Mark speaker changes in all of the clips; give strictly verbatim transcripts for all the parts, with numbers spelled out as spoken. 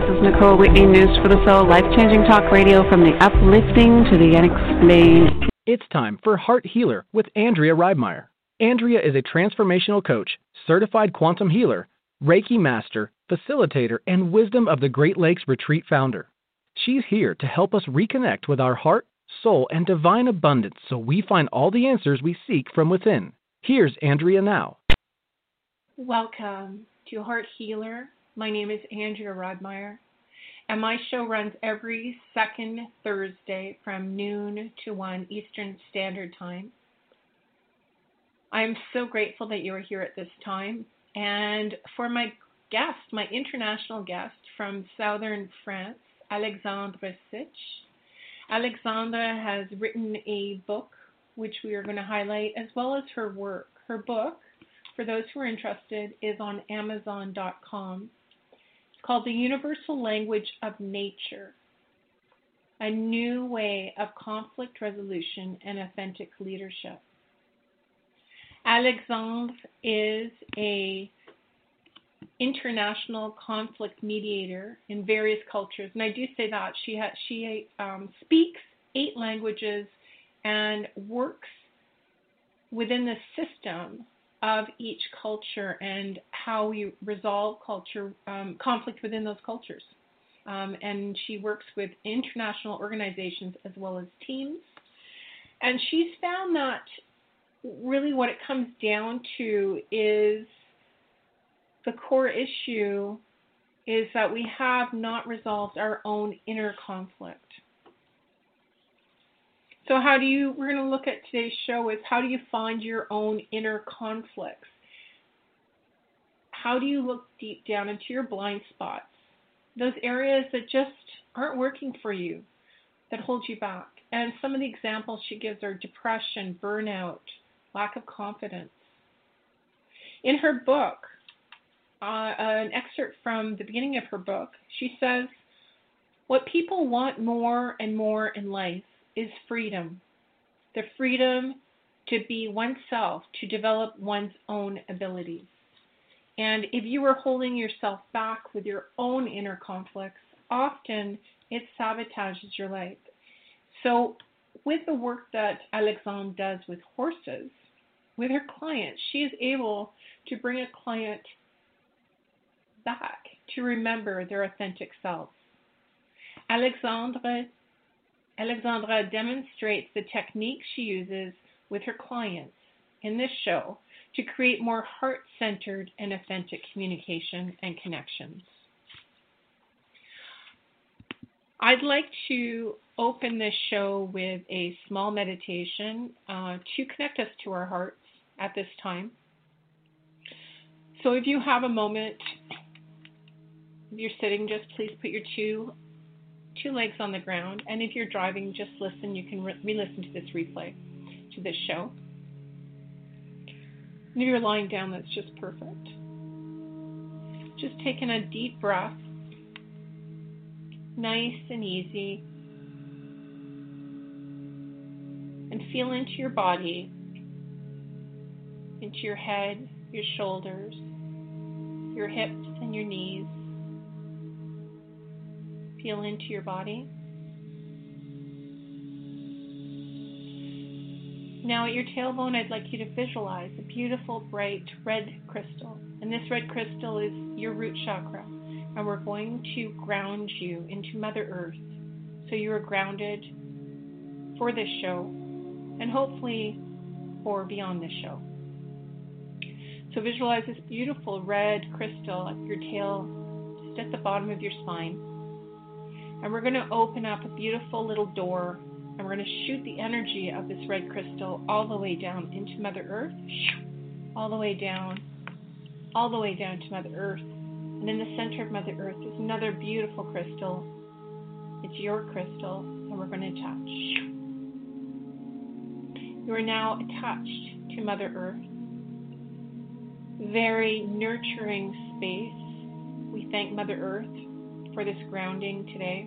Speaker 1: is Nicole Whitney, News for the Soul, life-changing talk radio from the uplifting to the unexplained.
Speaker 2: It's time for Heart Healer with Andrea Reibmeyer. Andrea is a transformational coach, certified quantum healer, Reiki master, facilitator, and Wisdom of the Great Lakes Retreat founder. She's here to help us reconnect with our heart, soul, and divine abundance so we find all the answers we seek from within. Here's Andrea now.
Speaker 3: Welcome to Heart Healer. My name is Andrea Reibmeyer, and my show runs every second Thursday from noon to one Eastern Standard Time. I am so grateful that you are here at this time. And for my guest, my international guest from southern France, Alexandre Sitch. Alexandra has written a book, which we are going to highlight, as well as her work. Her book, for those who are interested, is on Amazon dot com. It's called The Universal Language of Nature, a new way of conflict resolution and authentic leadership. Alexandre is a international conflict mediator in various cultures, and I do say that she ha- she um, speaks eight languages and works within the system of each culture and how we resolve culture um, conflict within those cultures. Um, and she works with international organizations as well as teams. And she's found that really what it comes down to is the core issue is that we have not resolved our own inner conflict. So how do you, we're going to look at today's show is how do you find your own inner conflicts? How do you look deep down into your blind spots? Those areas that just aren't working for you, that hold you back. And some of the examples she gives are depression, burnout, lack of confidence. In her book, uh, an excerpt from the beginning of her book, she says, what people want more and more in life is freedom. The freedom to be oneself, to develop one's own abilities. And if you are holding yourself back with your own inner conflicts, often it sabotages your life. So with the work that Alexandre does with horses, with her clients, she is able to bring a client back to remember their authentic selves. Alexandre, Alexandra demonstrates the techniques she uses with her clients in this show to create more heart-centered and authentic communication and connections. I'd like to open this show with a small meditation uh, to connect us to our hearts at this time. So if you have a moment, if you're sitting, just please put your two two legs on the ground. And if you're driving, just listen. You can re- re-listen to this replay, to this show. And if you're lying down, that's just perfect. Just taking a deep breath, nice and easy, and feel into your body, into your head, your shoulders, your hips and your knees. Feel into your body. Now at your tailbone, I'd like you to visualize a beautiful, bright red crystal. And this red crystal is your root chakra. And we're going to ground you into Mother Earth so you are grounded for this show and hopefully for beyond this show. So visualize this beautiful red crystal at your tail, just at the bottom of your spine. And we're going to open up a beautiful little door, and we're going to shoot the energy of this red crystal all the way down into Mother Earth, all the way down, all the way down to Mother Earth. And in the center of Mother Earth is another beautiful crystal. It's your crystal, and we're going to touch. You are now attached to Mother Earth. Very nurturing space. We thank Mother Earth for this grounding today.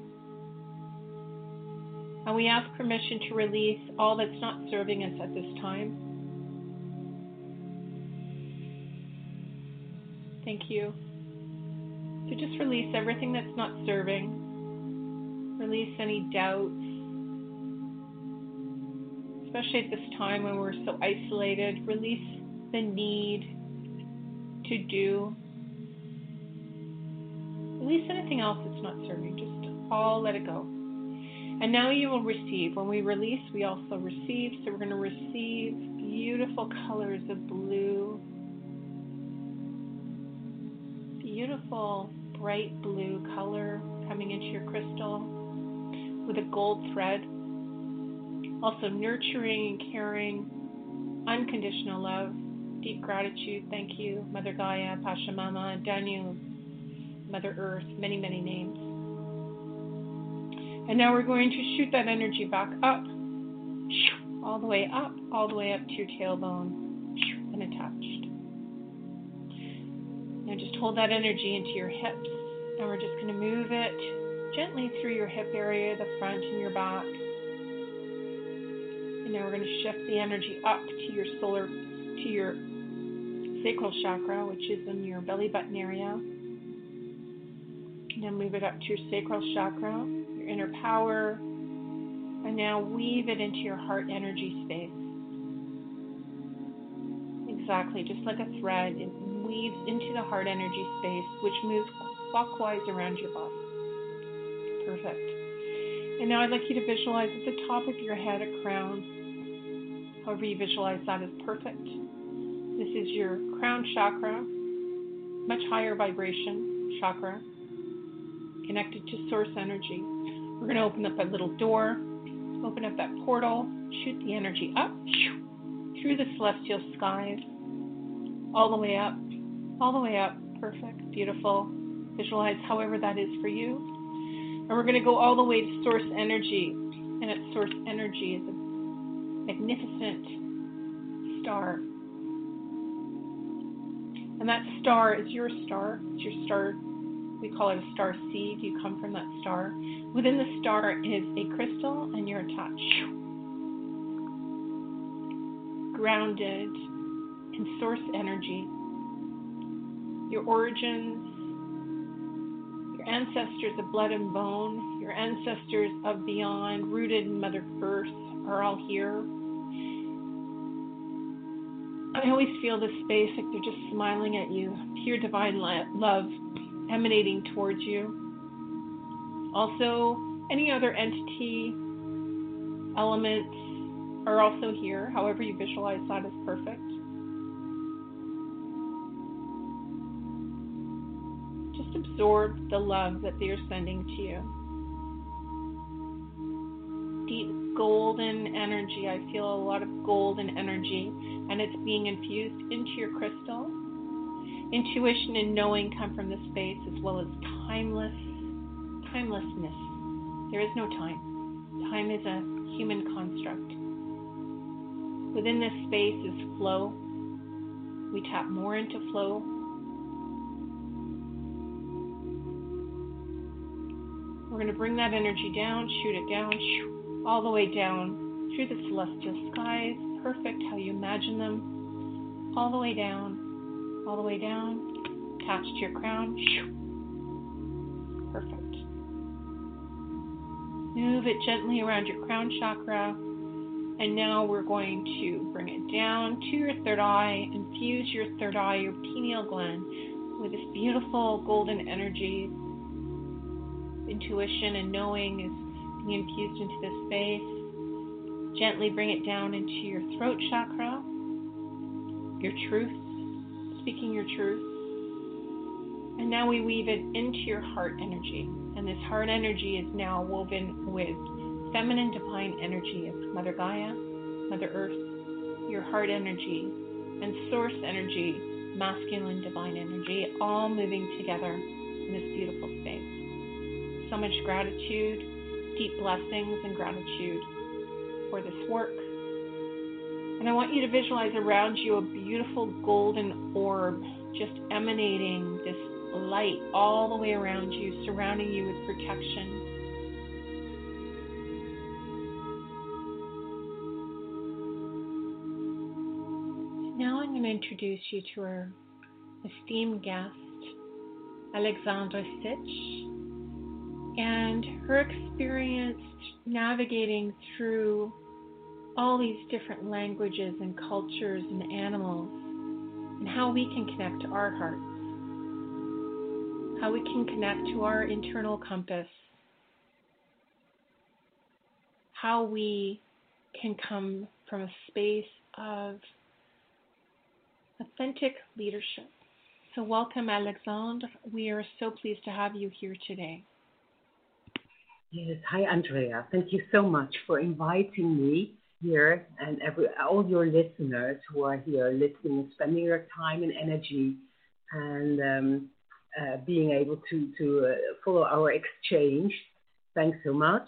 Speaker 3: And we ask permission to release all that's not serving us at this time. Thank you. So just release everything that's not serving. Release any doubts, especially at this time when we're so isolated. Release the need to do. Release anything else that's not serving. Just all let it go. And now you will receive. When we release, we also receive. So we're going to receive beautiful colors of blue. Beautiful bright blue color coming into your crystal with a gold thread. Also nurturing and caring, unconditional love, deep gratitude. Thank you, Mother Gaia, Pachamama, Danu, Mother Earth, many, many names. And now we're going to shoot that energy back up, all the way up, all the way up to your tailbone, and attached. Now just hold that energy into your hips, and we're just going to move it gently through your hip area, the front and your back. And now we're going to shift the energy up to your solar, to your sacral chakra, which is in your belly button area. Now move it up to your sacral chakra, your inner power, and now weave it into your heart energy space. Exactly, just like a thread, it weaves into the heart energy space, which moves clockwise around your body. Perfect. And now I'd like you to visualize at the top of your head a crown. However you visualize that is perfect. This is your crown chakra, much higher vibration chakra, connected to source energy. We're going to open up a little door, open up that portal, shoot the energy up through the celestial skies, all the way up, all the way up. Perfect, beautiful. Visualize however that is for you. And we're going to go all the way to source energy. And at source energy is a magnificent star. And that star is your star. It's your star. We call it a star seed. You come from that star. Within the star is a crystal, and you're attached, grounded in source energy. Your origins, your ancestors of blood and bone, your ancestors of beyond, rooted in Mother Earth, are all here. I always feel this space like they're just smiling at you, pure divine love emanating towards you. Also, any other entity, elements are also here. However you visualize that is perfect. Just absorb the love that they are sending to you. Deep golden energy. I feel a lot of golden energy, and it's being infused into your crystal. Intuition and knowing come from this space, as well as timeless, timelessness. There is no time. Time is a human construct. Within this space is flow. We tap more into flow. We're going to bring that energy down, shoot it down, all the way down through the celestial skies. Perfect how you imagine them. All the way down. All the way down, attached to your crown. Perfect. Move it gently around your crown chakra. And now we're going to bring it down to your third eye. Infuse your third eye, your pineal gland, with this beautiful golden energy. Intuition and knowing is being infused into this space. Gently bring it down into your throat chakra, your truth. Speaking your truth. And now we weave it into your heart energy. And this heart energy is now woven with feminine divine energy of Mother Gaia, Mother Earth, your heart energy, and source energy, masculine divine energy, all moving together in this beautiful space. So much gratitude, deep blessings and gratitude for this work. And I want you to visualize around you a beautiful golden orb just emanating this light all the way around you, surrounding you with protection. Now I'm going to introduce you to our esteemed guest, Alexandra Sitch, and her experience navigating through all these different languages and cultures and animals, and how we can connect to our hearts, how we can connect to our internal compass, how we can come from a space of authentic leadership. So welcome, Alexandre. We are so pleased to have you here today.
Speaker 4: Yes, hi, Andrea. Thank you so much for inviting me here, and every, all your listeners who are here listening and spending your time and energy and um, uh, being able to, to uh, follow our exchange. Thanks so much.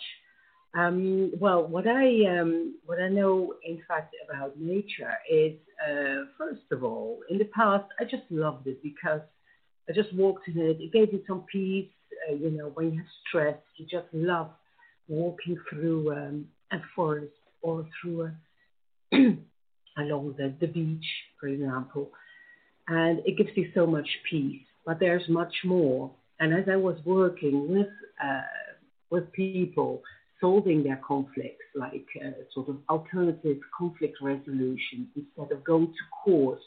Speaker 4: Um, well, what I um, what I know, in fact, about nature is, uh, first of all, in the past, I just loved it because I just walked in it. It gave me some peace. Uh, you know, when you have stress, you just love walking through um, a forest or through a along the, the beach, for example. And it gives you so much peace. But there's much more. And as I was working with uh, with people, solving their conflicts, like uh, sort of alternative conflict resolution, instead of going to court,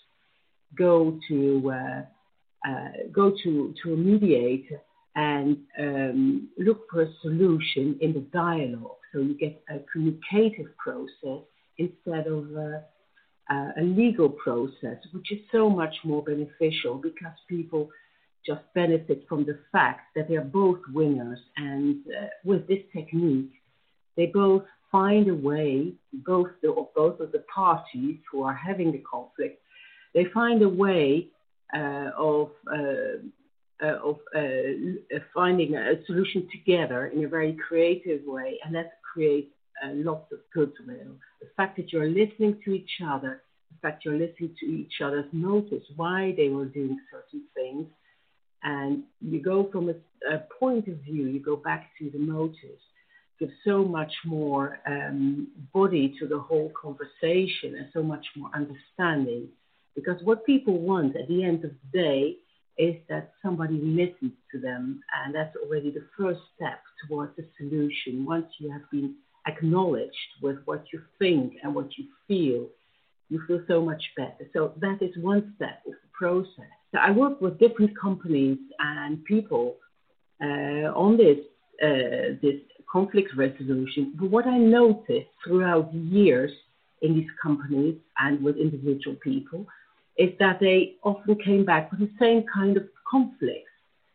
Speaker 4: go to uh, uh, go to, to a mediator and um, look for a solution in the dialogue. So you get a communicative process instead of uh, uh, a legal process, which is so much more beneficial because people just benefit from the fact that they're both winners. And uh, with this technique, they both find a way, both, the, both of the parties who are having the conflict, they find a way uh, of, uh, uh, of uh, finding a solution together in a very creative way, and that creates uh, lots of goodwill. The fact that you're listening to each other, the fact you're listening to each other's motives, why they were doing certain things, and you go from a, a point of view, you go back to the motives, give so much more um, body to the whole conversation and so much more understanding. Because what people want at the end of the day is that somebody listens to them, and that's already the first step towards a solution. Once you have been acknowledged with what you think and what you feel, you feel so much better. So that is one step of the process. So I work with different companies and people uh, on this uh, this conflict resolution. But what I noticed throughout the years in these companies and with individual people is that they often came back with the same kind of conflicts,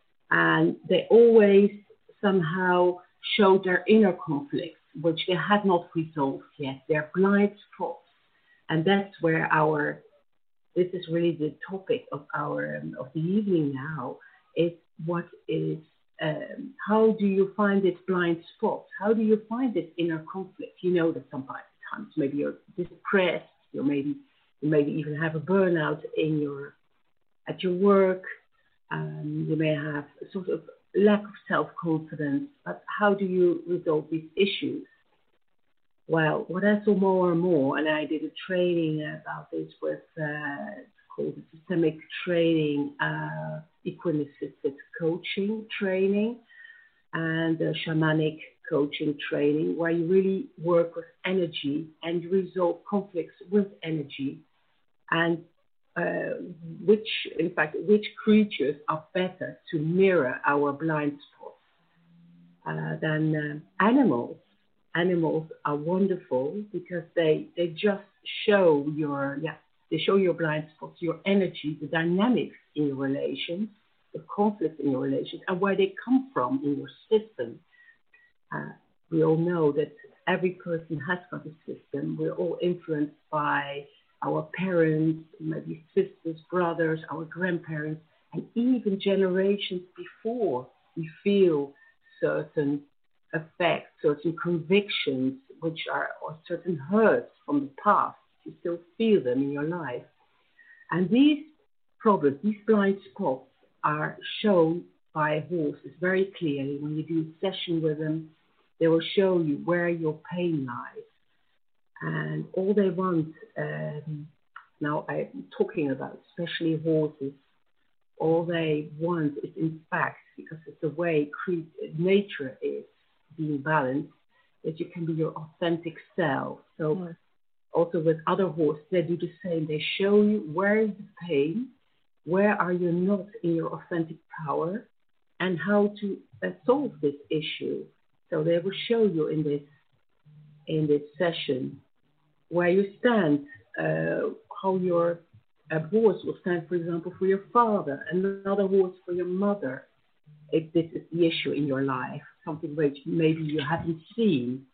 Speaker 4: and they always somehow showed their inner conflicts, which they had not resolved yet, their blind spots. And that's where our, this is really the topic of our, um, of the evening now, is what is, um, how do you find this blind spot? How do you find this inner conflict? You know that sometimes maybe you're depressed, you maybe you maybe even have a burnout in your, at your work, um, you may have a sort of lack of self-confidence, but how do you resolve these issues? Well, what I saw more and more, and I did a training about this with, uh, it's called Systemic Training, uh, Equine-Assisted Coaching Training, and uh, Shamanic Coaching Training, where you really work with energy and you resolve conflicts with energy, and uh, which, in fact, which creatures are better to mirror our blind spots uh, than uh, animals. Animals are wonderful because they they just show your yeah they show your blind spots, your energy, the dynamics in your relations, the conflict in your relations, and where they come from in your system. Uh, we all know that every person has got a system. We're all influenced by our parents, maybe sisters, brothers, our grandparents, and even generations before. We feel certain effects, certain convictions, which are, or certain hurts from the past. You still feel them in your life. And these problems, these blind spots, are shown by horses very clearly. When you do a session with them, they will show you where your pain lies. And all they want, um, now I'm talking about especially horses, All they want is, in fact, because it's the way cre- nature is being balanced, that you can be your authentic self. So mm. also with other horses, they do the same. They show you where is the pain, where are you not in your authentic power, and how to uh, solve this issue. So they will show you in this in this session where you stand, uh, how your a horse will stand, for example, for your father, another horse for your mother, if this is the issue in your life, something which maybe you haven't seen.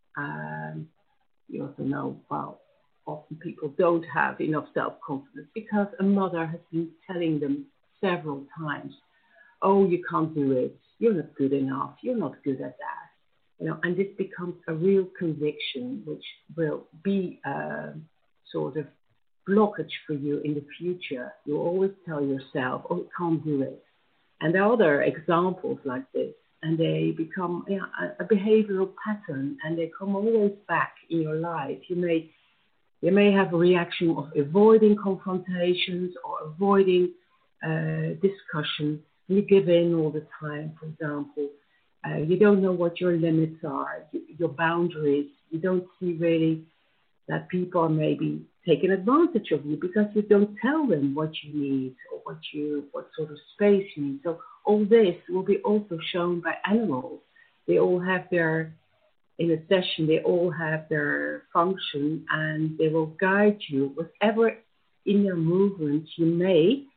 Speaker 4: Um, you also know, well, often people don't have enough self-confidence because a mother has been telling them several times, oh, you can't do it, you're not good enough, you're not good at that. You know, and this becomes a real conviction which will be a sort of blockage for you in the future. You always tell yourself, oh, you can't do it. And there are other examples like this, and they become yeah, a, a behavioral pattern, and they come always back in your life. You may you may have a reaction of avoiding confrontations or avoiding uh, discussion. You give in all the time, for example. Uh, you don't know what your limits are, your boundaries. You don't see really that people are maybe taking advantage of you because you don't tell them what you need or what you what sort of space you need. So all this will be also shown by animals. They all have their, in a session, they all have their function, and they will guide you. Whatever inner movements you make,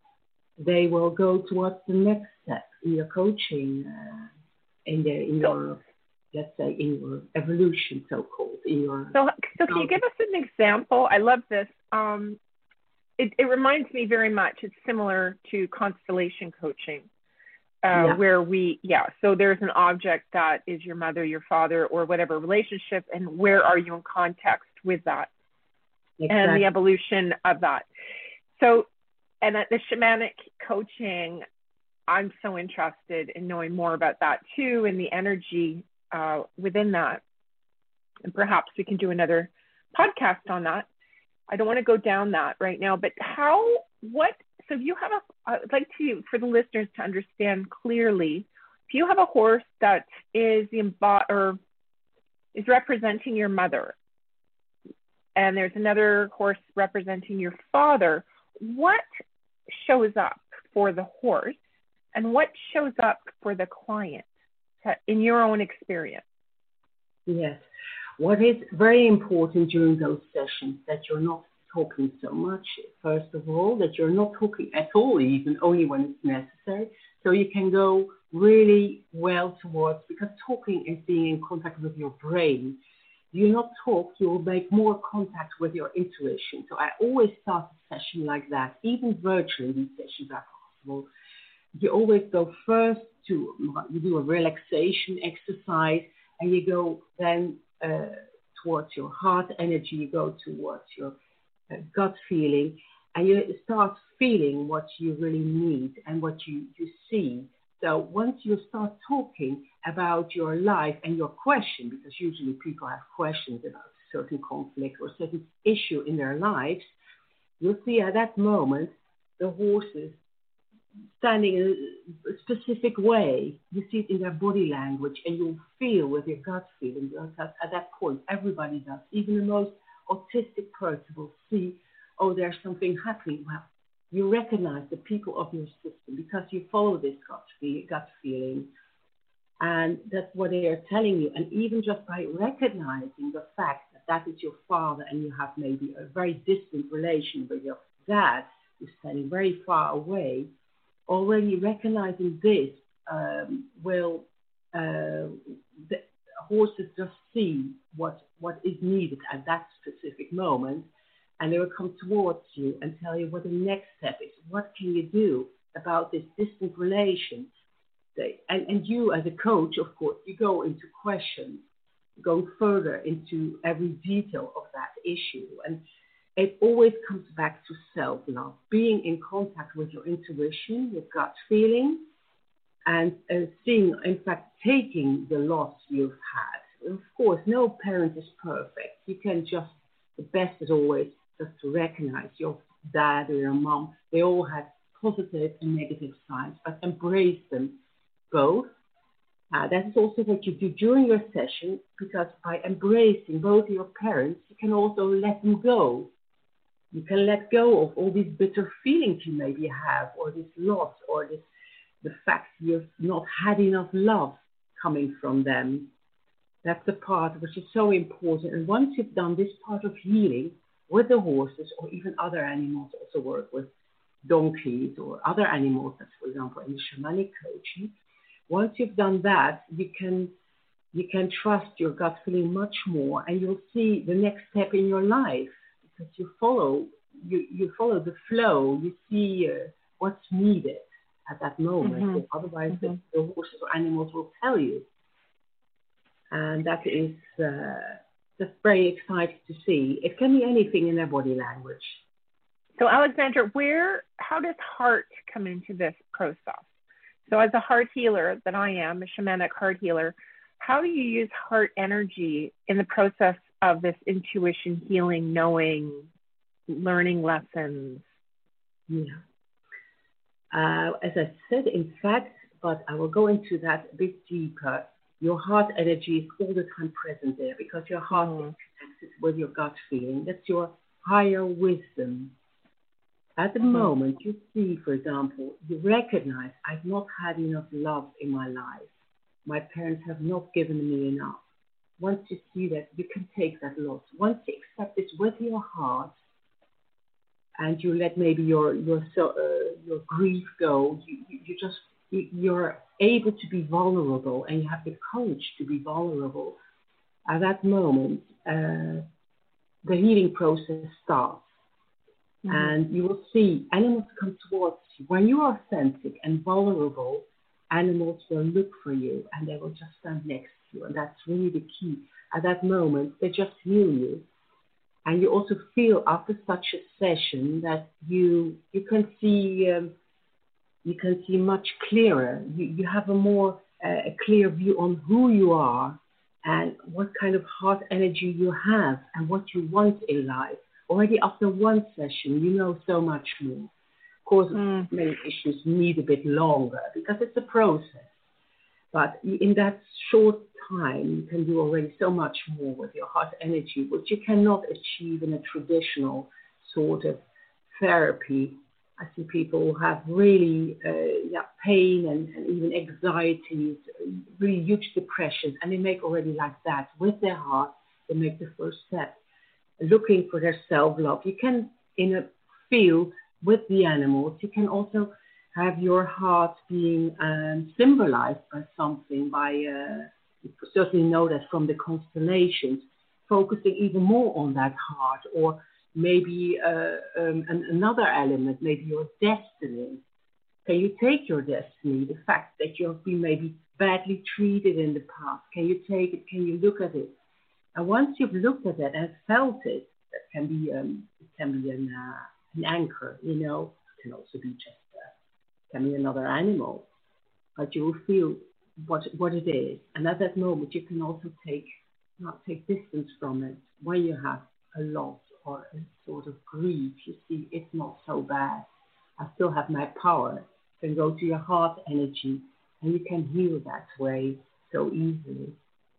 Speaker 4: they will go towards the next step in your coaching, uh, in, the, in your, let's say, in your evolution, so-called. In your
Speaker 5: so, so can you give us an example? I love this. Um, it, it reminds me very much, it's similar to constellation coaching, uh, yeah. where we, yeah, so there's an object that is your mother, your father, or whatever relationship, and where are you in context with that? Exactly. And the evolution of that. So, and at the shamanic coaching, I'm so interested in knowing more about that too, and the energy uh, within that. And perhaps we can do another podcast on that. I don't want to go down that right now, but how, what, so if you have a, I'd like to, for the listeners to understand clearly, if you have a horse that is the or is representing your mother, and there's another horse representing your father, what shows up for the horse and what shows up for the client in your own experience?
Speaker 4: Yes. What is very important during those sessions, that you're not talking so much, first of all, that you're not talking at all, even only when it's necessary. So you can go really well towards, because talking is being in contact with your brain. You not talk, you will make more contact with your intuition. So I always start a session like that, even virtually these sessions are possible. You always go first to, you do a relaxation exercise, and you go then uh, towards your heart energy, you go towards your uh, gut feeling, and you start feeling what you really need and what you, you see. So once you start talking about your life and your question, because usually people have questions about a certain conflict or certain issue in their lives, you'll see at that moment the horses standing in a specific way. You see it in their body language, and you'll feel with your gut feeling. Because at that point, everybody does. Even the most autistic person will see, oh, there's something happening. Well, you recognize the people of your system because you follow this gut, feel, gut feeling. And that's what they are telling you. And even just by recognizing the fact that that is your father, and you have maybe a very distant relation with your dad, who's standing very far away, already recognizing this um, will, uh, the horses just see what, what is needed at that specific moment, and they will come towards you and tell you what the next step is. What can you do about this distant relation? They, and, and you as a coach, of course, you go into questions, go further into every detail of that issue. And it always comes back to self-love, being in contact with your intuition, your gut feeling, and uh, seeing, in fact, taking the loss you've had. Of course, no parent is perfect. You can just, the best is always just to recognize your dad or your mom. They all had positive and negative sides, but embrace them both. Uh, that is also what you do during your session, because by embracing both your parents, you can also let them go. You can let go of all these bitter feelings you maybe have, or this loss, or this, the fact you've not had enough love coming from them. That's the part which is so important. And once you've done this part of healing with the horses, or even other animals, also work with donkeys or other animals, that's for example in the shamanic coaching. Once you've done that, you can you can trust your gut feeling much more, and you'll see the next step in your life, because you follow you, you follow the flow. You see uh, what's needed at that moment.
Speaker 5: Mm-hmm.
Speaker 4: Otherwise,
Speaker 5: mm-hmm.
Speaker 4: the, the horses or animals will tell you, and that is uh, just very exciting to see. It can be anything in their body language.
Speaker 5: So, Alexandra, where how does heart come into this process? So as a heart healer that I am, a shamanic heart healer, how do you use heart energy in the process of this intuition, healing, knowing, learning lessons?
Speaker 4: Yeah. Uh, as I said, in fact, but I will go into that a bit deeper. Your heart energy is all the time present there, because your heart mm. is connected with your gut feeling. That's your higher wisdom. At the mm-hmm. moment, you see, for example, you recognize, I've not had enough love in my life. My parents have not given me enough. Once you see that, you can take that loss. Once you accept this with your heart, and you let maybe your your so, uh, your grief go, you, you, you just you, you're able to be vulnerable, and you have the courage to be vulnerable. At that moment, uh, the healing process starts. Mm-hmm. And you will see animals come towards you. When you are authentic and vulnerable, animals will look for you, and they will just stand next to you. And that's really the key. At that moment, they just heal you. And you also feel after such a session that you you can see um, you can see much clearer. You, you have a more uh, a clear view on who you are and what kind of heart energy you have and what you want in life. Already after one session, you know so much more. Of course, mm. many issues need a bit longer because it's a process. But in that short time, you can do already so much more with your heart energy, which you cannot achieve in a traditional sort of therapy. I see people who have really uh, yeah, pain and, and even anxieties, really huge depressions, and they make already like that with their heart. They make the first step. Looking for their self-love. You can, in a field with the animals, you can also have your heart being um, symbolized by something, by, uh, you certainly know that from the constellations, focusing even more on that heart, or maybe uh, um, an, another element, maybe your destiny. Can you take your destiny, the fact that you have been maybe badly treated in the past? Can you take it? Can you look at it? And once you've looked at it and felt it, that can be um, it can be an, uh, an anchor, you know. It can also be just uh, can be another animal, but you will feel what what it is. And at that moment, you can also take not take distance from it. When you have a loss or a sort of grief, you see it's not so bad. I still have my power. You can go to your heart energy, and you can heal that way so easily.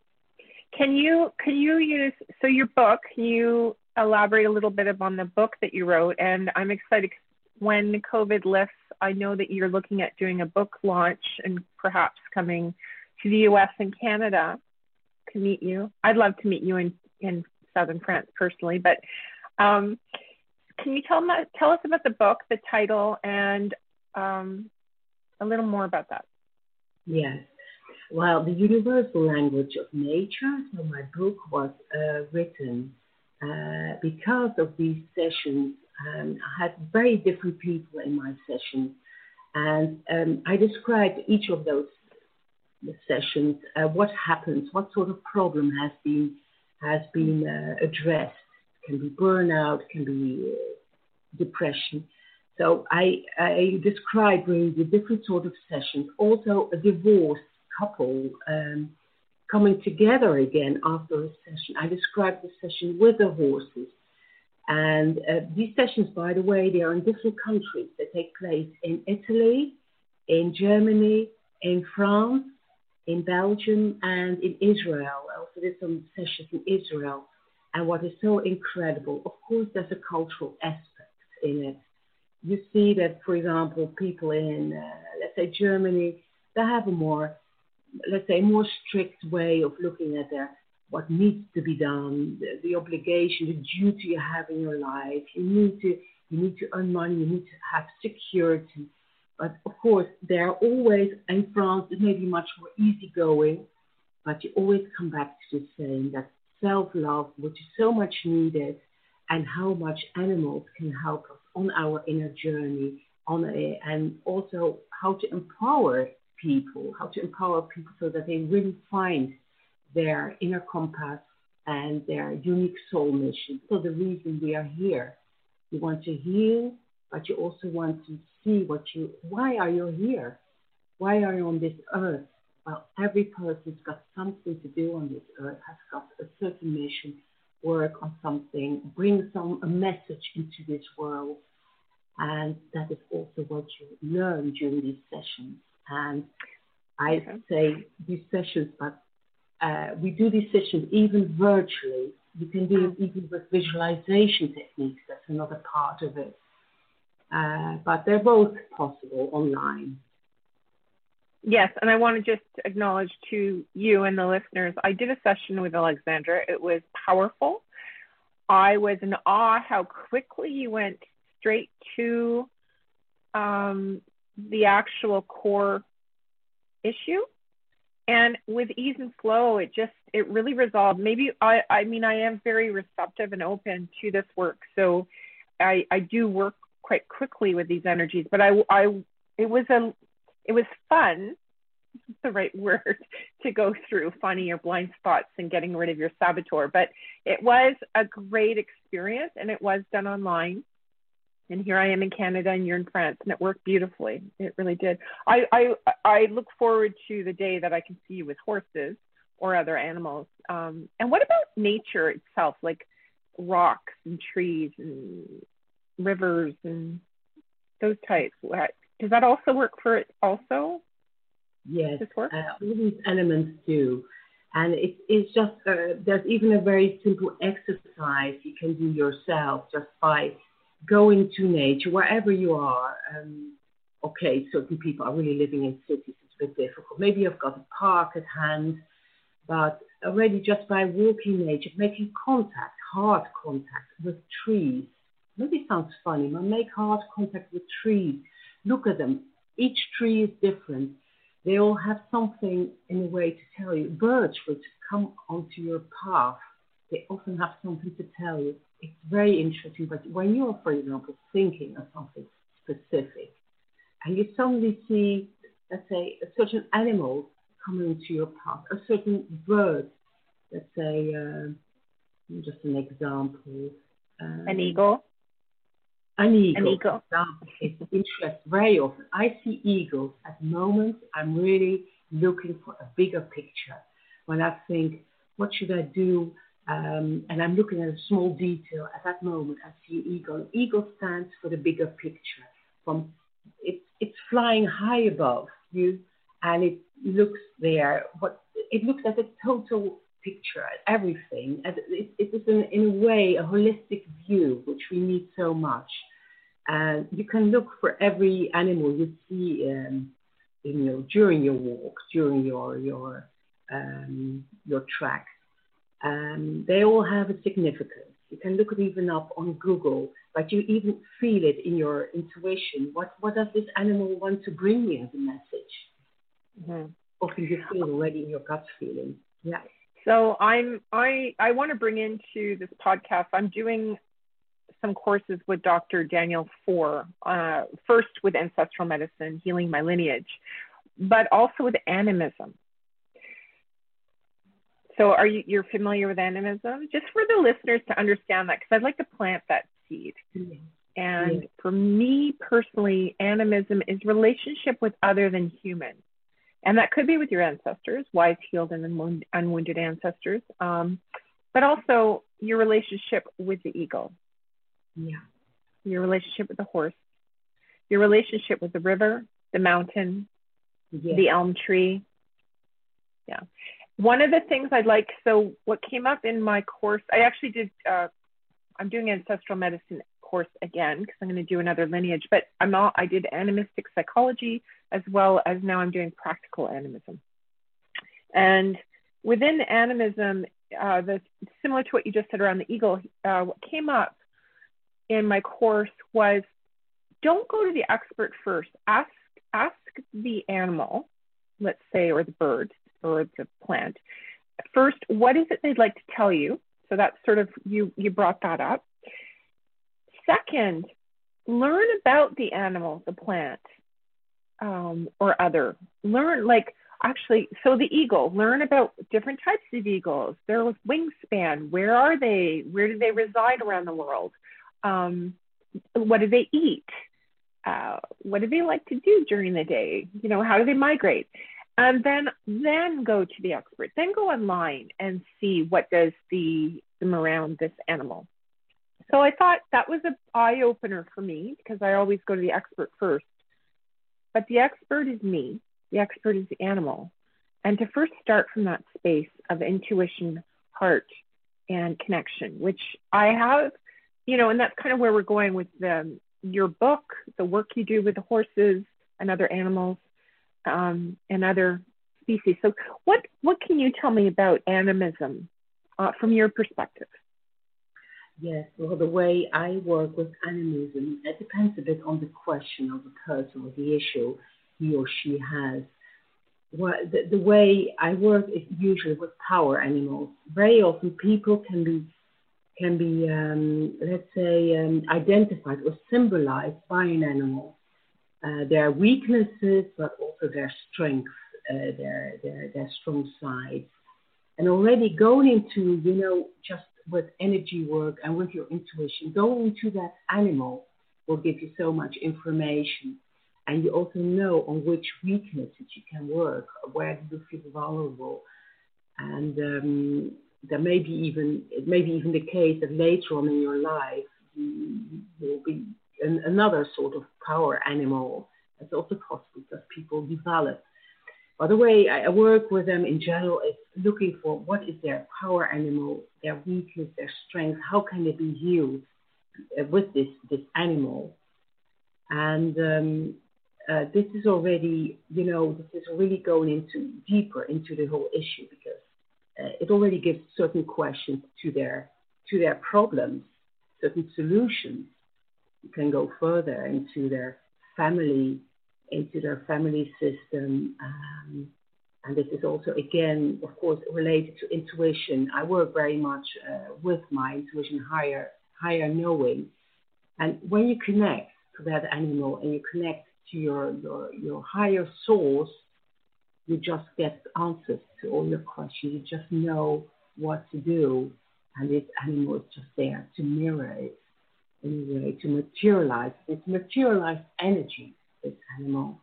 Speaker 5: Can you can you use, so your book, can you elaborate a little bit on the book that you wrote? And I'm excited when COVID lifts, I know that you're looking at doing a book launch and perhaps coming to the U S and Canada to meet you. I'd love to meet you in, in Southern France personally, but um, can you tell, my, tell us about the book, the title, and um, a little more about that?
Speaker 4: Yes. Well, the universal language of nature, so my book was uh, written uh, because of these sessions. Um, I had very different people in my sessions, and um, I described each of those sessions, uh, what happens, what sort of problem has been has been uh, addressed. It can be burnout, can be uh, depression. So I, I described really the different sort of sessions, also a divorce couple um, coming together again after a session. I described the session with the horses, And uh, these sessions, by the way, they are in different countries. They take place in Italy, in Germany, in France, in Belgium, and in Israel. I also did some sessions in Israel. And what is so incredible, of course, there's a cultural aspect in it. You see that, for example, people in, uh, let's say, Germany, they have a more, let's say, more strict way of looking at their what needs to be done, the, the obligation, the duty you have in your life. You need to, you need to earn money. You need to have security. But of course, they are always in France. It may be much more easygoing, but you always come back to the same, that self-love, which is so much needed, and how much animals can help us on our inner journey, on a, and also how to empower people, how to empower people so that they really find their inner compass and their unique soul mission. So the reason we are here, you want to heal, but you also want to see what you, why are you here? Why are you on this earth? Well, every person's got something to do on this earth, has got a certain mission, work on something, bring some a message into this world. And that is also what you learn during these sessions. And I okay. say these sessions, but uh, we do these sessions even virtually. You can do it even with visualization techniques. That's another part of it. Uh, but they're both possible online.
Speaker 5: Yes, and I want to just acknowledge to you and the listeners, I did a session with Alexandra. It was powerful. I was in awe how quickly you went straight to um, the actual core issue. And with ease and flow, it just, it really resolved. Maybe, I, I mean, I am very receptive and open to this work. So I, I do work quite quickly with these energies, but I, I, it was a, it was fun, that's the right word, to go through finding your blind spots and getting rid of your saboteur. But it was a great experience, and it was done online. And here I am in Canada and you're in France, and it worked beautifully. It really did. I, I, I look forward to the day that I can see you with horses or other animals. Um, and what about nature itself, like rocks and trees and rivers and those types? Does that also work for it also?
Speaker 4: Yes, uh, all these elements do. And it, it's just, uh, there's even a very simple exercise you can do yourself just by going to nature, wherever you are. Um, okay, certain people are really living in cities, it's a bit difficult. Maybe you've got a park at hand, but already just by walking nature, making contact, hard contact with trees. Maybe it sounds funny, but make hard contact with trees. Look at them. Each tree is different. They all have something in a way to tell you. Birds which come onto your path, they often have something to tell you. It's very interesting, but when you're, for example, thinking of something specific, and you suddenly see, let's say, a certain animal coming into your path, a certain bird, let's say, uh, just an example. Um,
Speaker 5: an eagle?
Speaker 4: An eagle.
Speaker 5: An eagle.
Speaker 4: It's interesting. Very often, I see eagles at moments I'm really looking for a bigger picture. When I think, what should I do? Um, and I'm looking at a small detail. At that moment, I see an eagle. An eagle stands for the bigger picture. From it, it's flying high above you, and it looks there. What it looks at a total picture, at everything. And it, it is in, in a way a holistic view, which we need so much. And you can look for every animal you see um, in your during your walk, during your your um, your trek. Um, they all have a significance. You can look it even up on Google, but you even feel it in your intuition. What what does this animal want to bring me as a message? Mm-hmm. Often you feel already in your gut feeling. Yeah.
Speaker 5: So I'm I I want to bring into this podcast. I'm doing some courses with Doctor Daniel Four, uh, first with ancestral medicine, healing my lineage, but also with animism. So are you, you're familiar with animism? Just for the listeners to understand that, because I'd like to plant that seed. Mm-hmm. And yeah. For me personally, animism is relationship with other than human. And that could be with your ancestors, wise, healed, and unwounded ancestors, um, but also your relationship with the ego.
Speaker 4: Yeah.
Speaker 5: Your relationship with the horse, your relationship with the river, the mountain,
Speaker 4: Yes.
Speaker 5: the elm tree. Yeah. One of the things I'd like, so what came up in my course, I actually did, uh, I'm doing an ancestral medicine course again because I'm going to do another lineage, but I'm not, I did animistic psychology as well as now I'm doing practical animism. And within animism, uh, the, similar to what you just said around the eagle, uh, what came up in my course was don't go to the expert first. Ask, ask the animal, let's say, or the bird or the plant. First, what is it they'd like to tell you? So that's sort of, you, you brought that up. Second, learn about the animal, the plant, um, or other. Learn, like, actually, so the eagle, learn about different types of eagles, their wingspan, where are they, where do they reside around the world, um, what do they eat, uh, what do they like to do during the day, you know, how do they migrate? And then, then go to the expert, then go online and see what does the them around this animal. So I thought that was an eye-opener for me because I always go to the expert first. But the expert is me. The expert is the animal. And to first start from that space of intuition, heart, and connection, which I have, you know, and that's kind of where we're going with the, your book, the work you do with the horses and other animals um, and other species. So what, what can you tell me about animism uh, from your perspective?
Speaker 4: Yes, well, the way I work with animism, it depends a bit on the question of the person or the issue he or she has. Well, the, the way I work is usually with power animals. Very often people can be, can be um, let's say, um, identified or symbolized by an animal. Uh, their weaknesses, but also their strengths, uh, their, their, their strong sides. And already going into, you know, just with energy work and with your intuition, going into that animal will give you so much information. And you also know on which weaknesses you can work, where do you feel vulnerable. And um, there may be even, it may be even the case that later on in your life, you will be an, another sort of power animal. It's also possible that people develop. By the way, I work with them in general is looking for what is their power animal, their weakness, their strength, how can they be healed with this, this animal. And um, uh, this is already, you know, this is really going into deeper into the whole issue because uh, it already gives certain questions to their, to their problems, certain solutions. You can go further into their family, into their family system. Um, and this is also, again, of course, related to intuition. I work very much uh, with my intuition, higher, higher knowing. And when you connect to that animal and you connect to your, your, your higher source, you just get answers to all your questions. You just know what to do. And this animal is just there to mirror it, in a way, to materialize. It's materialized energy. This animal.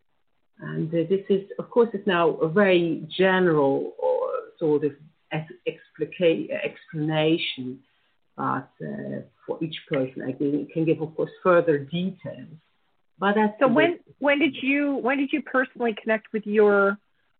Speaker 4: And uh, this is, of course, it's now a very general or sort of explica- explanation, but uh, for each person, I can, can give, of course, further details. But that's
Speaker 5: so when when did you when did you personally connect with your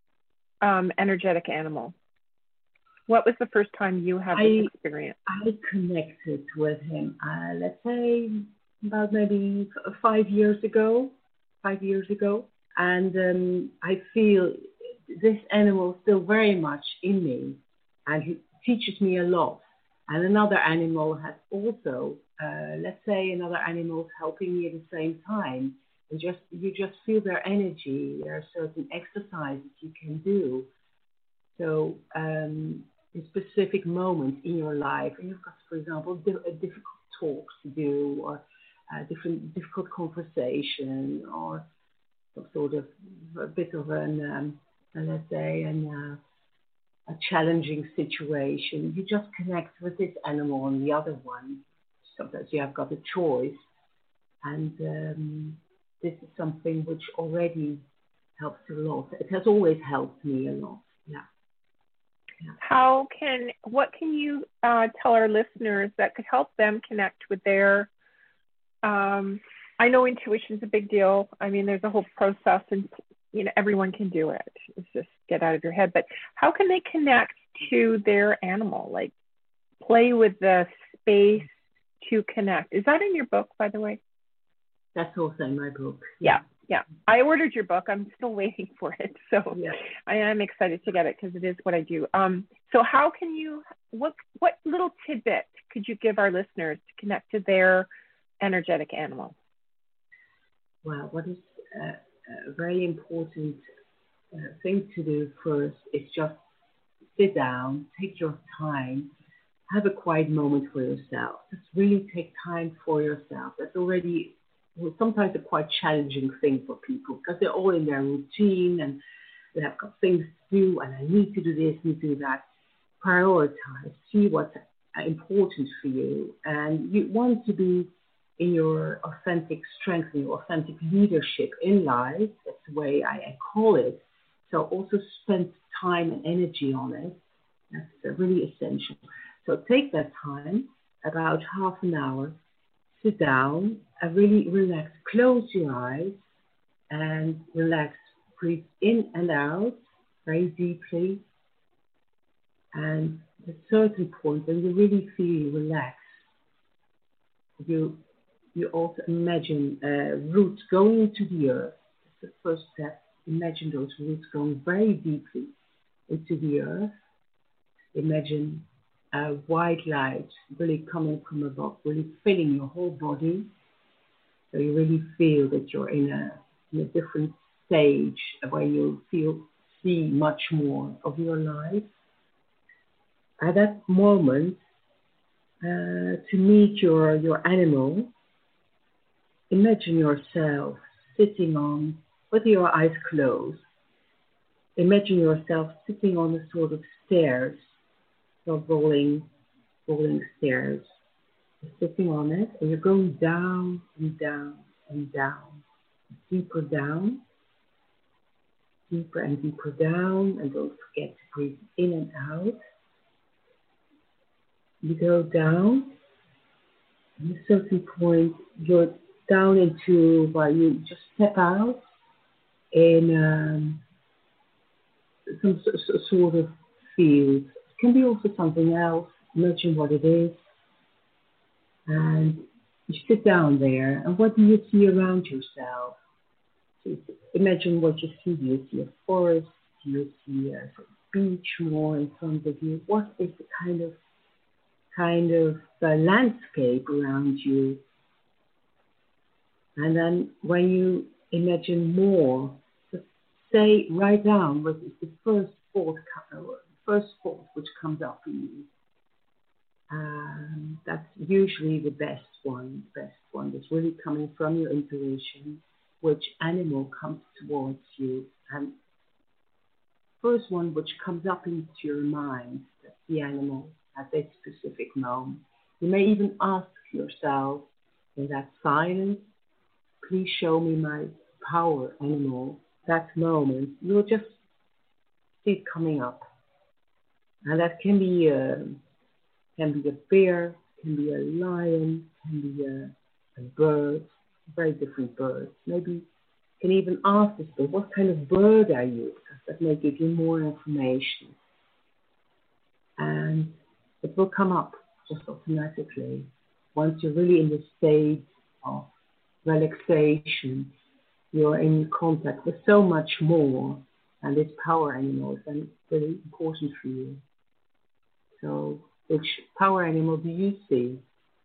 Speaker 5: um, energetic animal? What was the first time you had this I, experience?
Speaker 4: I connected with him, uh, let's say, about maybe five years ago. five years ago. And um, I feel this animal is still very much in me and he teaches me a lot. And another animal has also, uh, let's say another animal is helping me at the same time. And just you just feel their energy. There are certain exercises you can do. So um, in specific moments in your life, and you've got, for example, a difficult talks to do or a different difficult conversation or some sort of a bit of an, um, let's say, an, uh, a challenging situation. You just connect with this animal and the other one. Sometimes you have got a choice. And um, this is something which already helps a lot. It has always helped me a lot. Yeah.
Speaker 5: yeah. how can, what can you uh, tell our listeners that could help them connect with their, um, I know intuition is a big deal. I mean, there's a whole process and, you know, everyone can do it. It's just get out of your head. But how can they connect to their animal? Like play with the space to connect. Is that in your book, by the way?
Speaker 4: That's also in my book.
Speaker 5: Yeah. Yeah. I ordered your book. I'm still waiting for it. So
Speaker 4: yeah.
Speaker 5: I am excited to get it because it is what I do. Um, so how can you, what, what little tidbit could you give our listeners to connect to their energetic animal?
Speaker 4: Well, what is uh, a very important uh, thing to do first is just sit down, take your time, have a quiet moment for yourself. Just really take time for yourself. That's already well, sometimes a quite challenging thing for people because they're all in their routine and they have got things to do and I need to do this, need to do that. Prioritize, see what's important for you, and you want to be in your authentic strength, in your authentic leadership in life. That's the way I, I call it. So also spend time and energy on it. That's really essential. So take that time, about half an hour, sit down and really relax. Close your eyes and relax. Breathe in and out very deeply. And at a certain point, when you really feel relaxed, you You also imagine uh, roots going into the earth. That's the first step. Imagine those roots going very deeply into the earth. Imagine uh, white light really coming from above, really filling your whole body. So you really feel that you're in a, in a different stage where you feel see much more of your life. At that moment, uh, to meet your, your animal, imagine yourself sitting on, with your eyes closed, imagine yourself sitting on a sort of stairs, so rolling, rolling stairs. You're sitting on it, and you're going down and down and down, deeper down, deeper and deeper down, and don't forget to breathe in and out. You go down, and at a certain point, you're down into, well, you just step out in um, some s- s- sort of field. It can be also something else. Imagine what it is. And you sit down there, and what do you see around yourself? So imagine what you see. Do you see a forest? Do you see a beach more in front of you? What is the kind of kind of uh, landscape around you? And then when you imagine more, just say, write down what is the first thought, first thought which comes up in you. Um, that's usually the best one, best one that's really coming from your intuition. Which animal comes towards you? And first one which comes up into your mind, that's the animal at that specific moment. You may even ask yourself in that silence, please show me my power animal. That moment, you'll just see it coming up. And that can be a, can be a bear, can be a lion, can be a, a bird, very different birds. Maybe you can even ask this bird, what kind of bird are you? Because that may give you more information. And it will come up just automatically once you're really in the state of relaxation. You're in contact with so much more, and this power animal is then really important for you. So, which power animal do you see?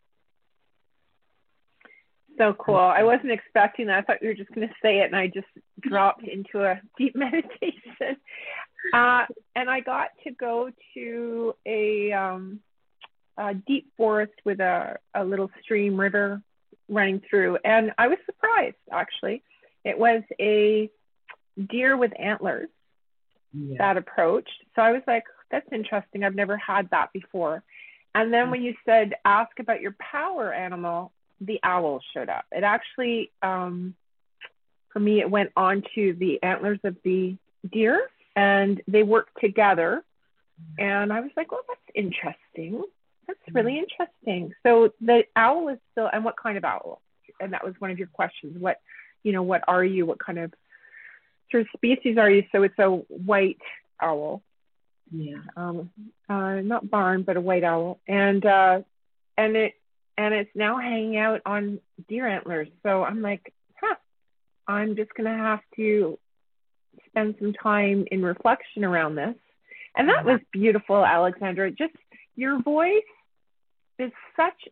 Speaker 5: So cool. I wasn't expecting that. I thought you were just going to say it, and I just dropped into a deep meditation. Uh, and I got to go to a, um, a deep forest with a, a little stream river running through, and I was surprised, actually. It was a deer with antlers yeah. that approached. So I was like, that's interesting. I've never had that before. And then mm-hmm. when you said, ask about your power animal, the owl showed up. It actually, um, for me, it went on to the antlers of the deer, and they worked together And I was like, well, that's interesting. That's really interesting. So the owl is still, and what kind of owl? And that was one of your questions. What, you know, what are you? What kind of sort of species are you? So it's a white owl.
Speaker 4: Yeah.
Speaker 5: Um, uh, not barn, but a white owl. And, uh, and it, and it's now hanging out on deer antlers. So I'm like, huh, I'm just going to have to spend some time in reflection around this. And that was beautiful, Alexandra. Just your voice is such,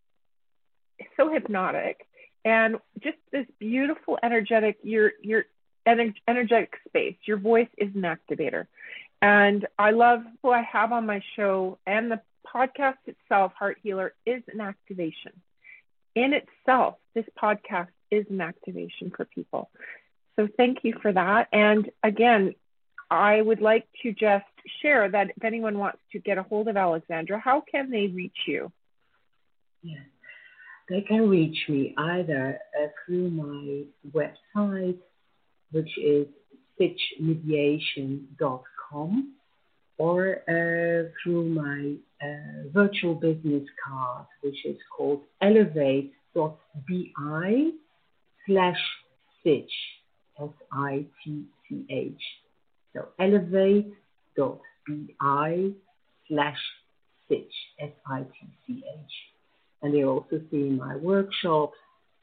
Speaker 5: so hypnotic, and just this beautiful, energetic, your, your energetic space. Your voice is an activator. And I love who I have on my show, and the podcast itself, Heart Healer, is an activation. In itself, this podcast is an activation for people. So thank you for that. And again, I would like to just share that if anyone wants to get a hold of Alexandra, how can they reach you?
Speaker 4: Yes, they can reach me either uh, through my website, which is stitch mediation dot com, or uh, through my uh, virtual business card, which is called elevate dot b i slash stitch, S I T C H. So elevate dot b i slash stitch, S I T C H. And they also see my workshops.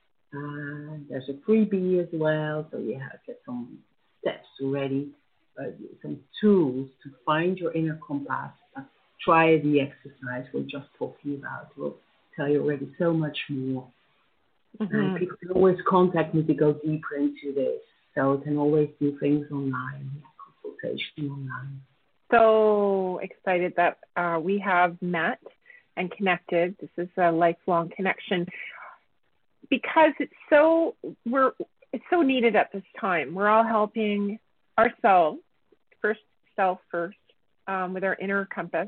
Speaker 4: Uh, there's a freebie as well, so you have to get some steps ready, uh, some tools to find your inner compass. Uh, try the exercise we're just talking about. We'll tell you already so much more. Mm-hmm. And people can always contact me to go deeper into this. So you can always do things online, consultation online.
Speaker 5: So excited that uh, we have met and connected. This is a lifelong connection, because it's so we're it's so needed at this time. We're all helping ourselves, first self first, um, with our inner compass.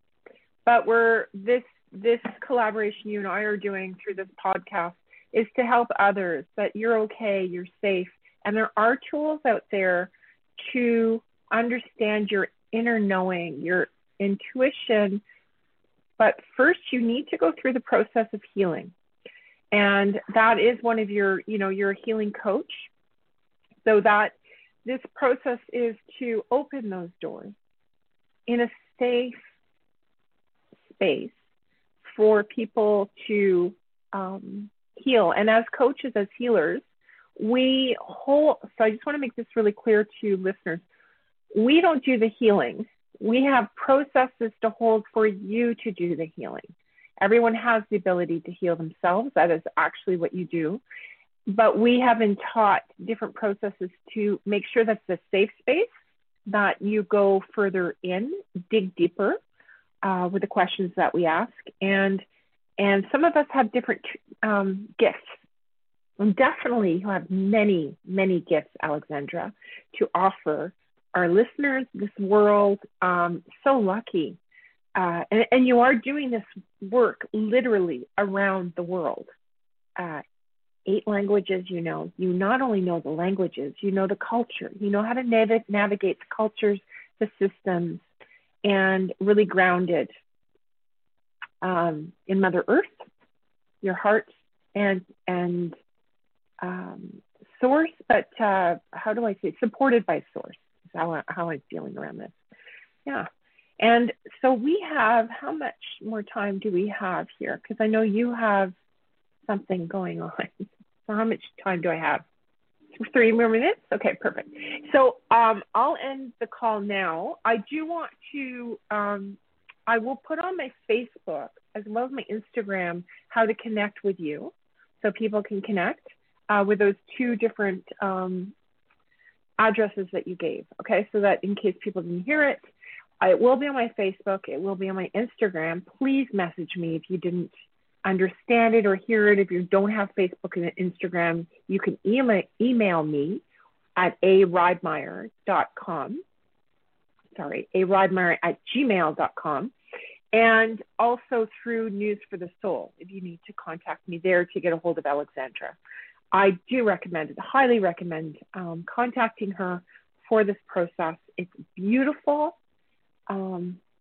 Speaker 5: But we're this this collaboration you and I are doing through this podcast is to help others, that you're okay, you're safe, and there are tools out there to understand your inner knowing, your intuition. But first, you need to go through the process of healing. And that is one of your, you know, you're a healing coach. So that this process is to open those doors in a safe space for people to um, heal. And as coaches, as healers, we hold, so I just want to make this really clear to listeners. We don't do the healing. We have processes to hold for you to do the healing. Everyone has the ability to heal themselves. That is actually what you do. But we have been taught different processes to make sure that's a safe space, that you go further in, dig deeper uh, with the questions that we ask. And and some of us have different um, gifts. And definitely you have many, many gifts, Alexandra, to offer our listeners, this world. Um, so lucky. Uh, and, and you are doing this work literally around the world. Uh, eight languages, you know. You not only know the languages, you know the culture. You know how to nav- navigate the cultures, the systems, and really grounded um, in Mother Earth, your heart, and and um, source. But uh, how do I say? Supported by source. Is how, I, how I'm feeling around this. Yeah. And so we have, how much more time do we have here? Because I know you have something going on. So how much time do I have? Three more minutes? Okay, perfect. So um, I'll end the call now. I do want to, um, I will put on my Facebook as well as my Instagram how to connect with you, so people can connect uh, with those two different um, addresses that you gave. Okay, so that in case people didn't hear it, it will be on my Facebook. It will be on my Instagram. Please message me if you didn't understand it or hear it. If you don't have Facebook and Instagram, you can email, email me at a riedmeier dot com. Sorry, a riedmeier at gmail dot com. And also through News for the Soul, if you need to contact me there to get a hold of Alexandra. I do recommend it, highly recommend um, contacting her for this process. It's beautiful. Um,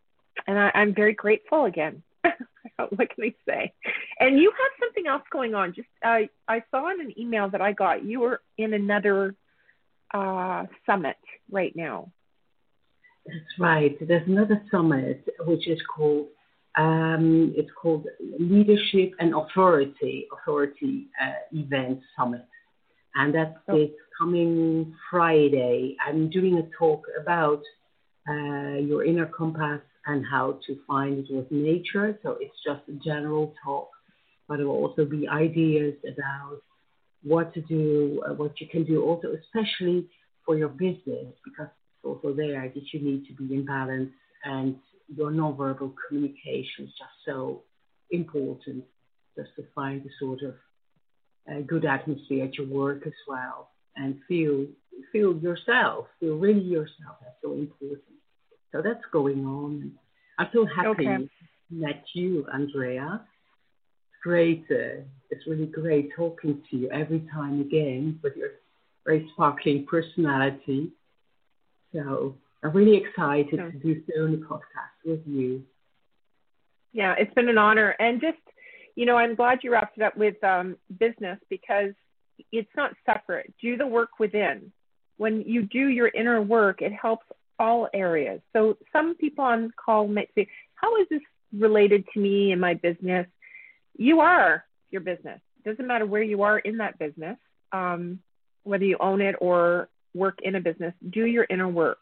Speaker 5: and I, I'm very grateful again. What can I say? And you have something else going on. Just uh, I saw in an email that I got, you were in another uh, summit right now.
Speaker 4: That's right. There's another summit which is called um, it's called Leadership and Authority Authority uh, Event Summit, and that's oh. this coming Friday. I'm doing a talk about uh, your inner compass and how to find it with nature. So it's just a general talk, but it will also be ideas about what to do, uh, what you can do, also especially for your business, because it's also there that you need to be in balance, and your nonverbal communication is just so important, just to find a sort of uh, good atmosphere at your work as well, and feel feel yourself, feel really yourself. That's so important. So that's going on. I'm so happy
Speaker 5: okay.
Speaker 4: to met you, Andrea. It's great. Uh, it's really great talking to you every time again with your very sparkling personality. So I'm really excited
Speaker 5: yeah.
Speaker 4: to do so on the podcast with you.
Speaker 5: Yeah, it's been an honor. And just, you know, I'm glad you wrapped it up with um, business, because it's not separate. Do the work within. When you do your inner work, it helps all areas. So some people on call might say, how is this related to me and my business? You are your business. It doesn't matter where you are in that business, um, whether you own it or work in a business. Do your inner work.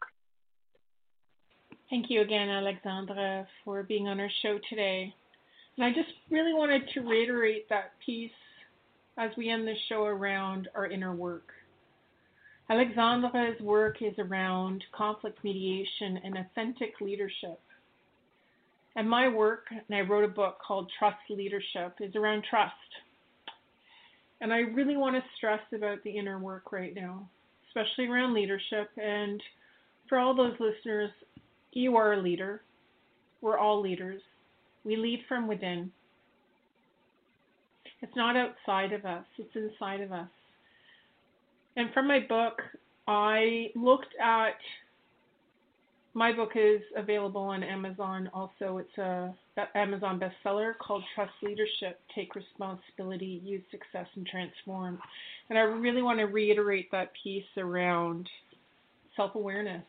Speaker 3: Thank you again, Alexandra, for being on our show today. And I just really wanted to reiterate that piece as we end the show around our inner work. Alexandra's work is around conflict mediation and authentic leadership. And my work, and I wrote a book called Trust Leadership, is around trust. And I really want to stress about the inner work right now, especially around leadership. And for all those listeners, you are a leader. We're all leaders. We lead from within. It's not outside of us, it's inside of us. And from my book, I looked at, my book is available on Amazon. Also, it's a Amazon bestseller called Trust Leadership, Take Responsibility, Use Success, and Transform. And I really want to reiterate that piece around self-awareness.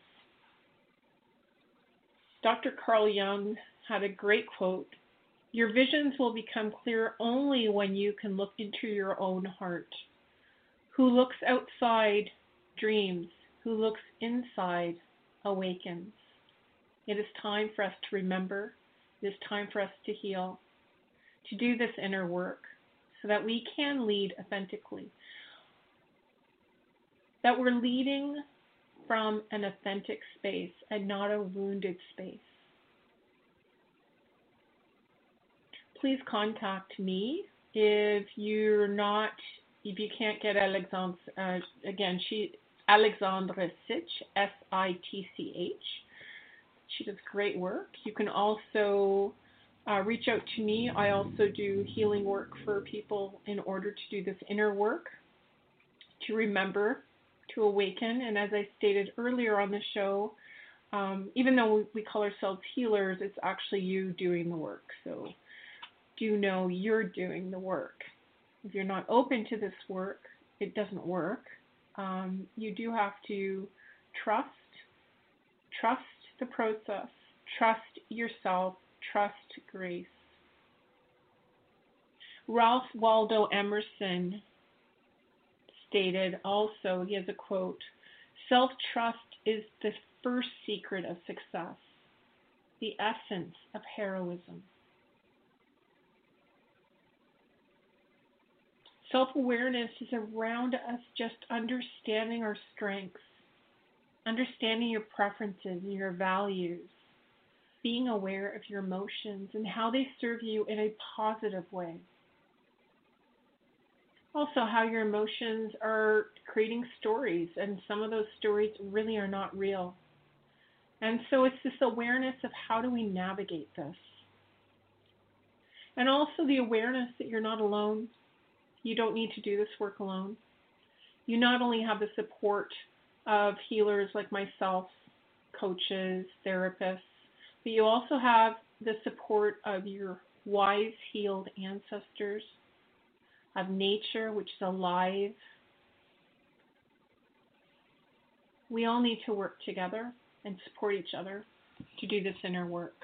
Speaker 3: Doctor Carl Jung had a great quote, "Your visions will become clear only when you can look into your own heart. Who looks outside dreams, who looks inside awakens." It is time for us to remember. It is time for us to heal, to do this inner work so that we can lead authentically. That we're leading from an authentic space and not a wounded space. Please contact me if you're not, if you can't get Alexandre, uh, again, she, Alexandra Sitch, S I T C H. She does great work. You can also uh, reach out to me. I also do healing work for people in order to do this inner work, to remember, to awaken. And as I stated earlier on the show, um, even though we, we call ourselves healers, it's actually you doing the work. So do know you're doing the work. If you're not open to this work, it doesn't work. Um, you do have to trust, trust the process, trust yourself, trust grace. Ralph Waldo Emerson stated also, he has a quote, "Self-trust is the first secret of success, the essence of heroism." Self-awareness is around us just understanding our strengths, understanding your preferences and your values, being aware of your emotions and how they serve you in a positive way. Also, how your emotions are creating stories, and some of those stories really are not real. And so it's this awareness of how do we navigate this. And also the awareness that you're not alone. You don't need to do this work alone. You not only have the support of healers like myself, coaches, therapists, But you also have the support of your wise, healed ancestors, of nature, which is alive. We all need to work together and support each other to do this inner work.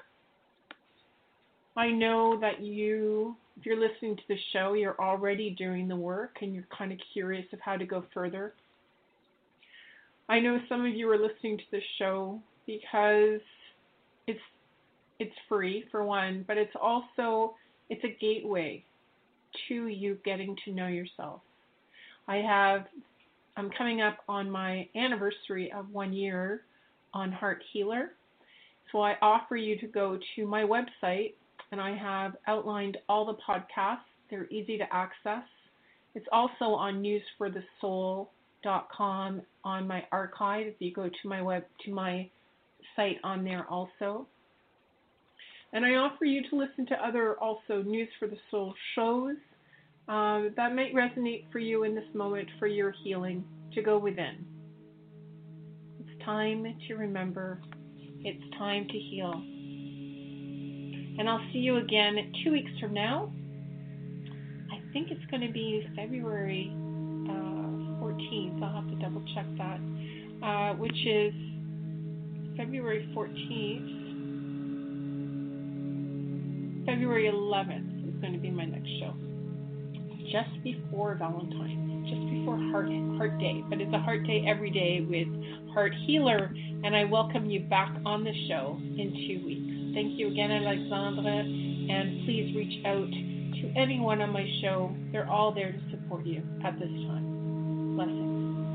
Speaker 3: I know that you, if you're listening to the show, you're already doing the work and you're kind of curious of how to go further. I know some of you are listening to the show because it's it's free, for one, but it's also, it's a gateway to you getting to know yourself. I have, I'm coming up on my anniversary of one year on Heart Healer. So I offer you to go to my website, and I have outlined all the podcasts. They're easy to access. It's also on news for the soul dot com on my archive. If you go to my web to my site on there also. And I offer you to listen to other also News for the Soul shows uh, that might resonate for you in this moment for your healing, to go within. It's time to remember. It's time to heal. And I'll see you again two weeks from now. I think it's going to be February uh, fourteenth. I'll have to double check that, uh, which is February fourteenth. February eleventh is going to be my next show. Just before Valentine's, just before Heart, Heart Day. But it's a Heart Day every day with Heart Healer, and I welcome you back on the show in two weeks. Thank you again, Alexandra, and please reach out to anyone on my show. They're all there to support you at this time. Blessings.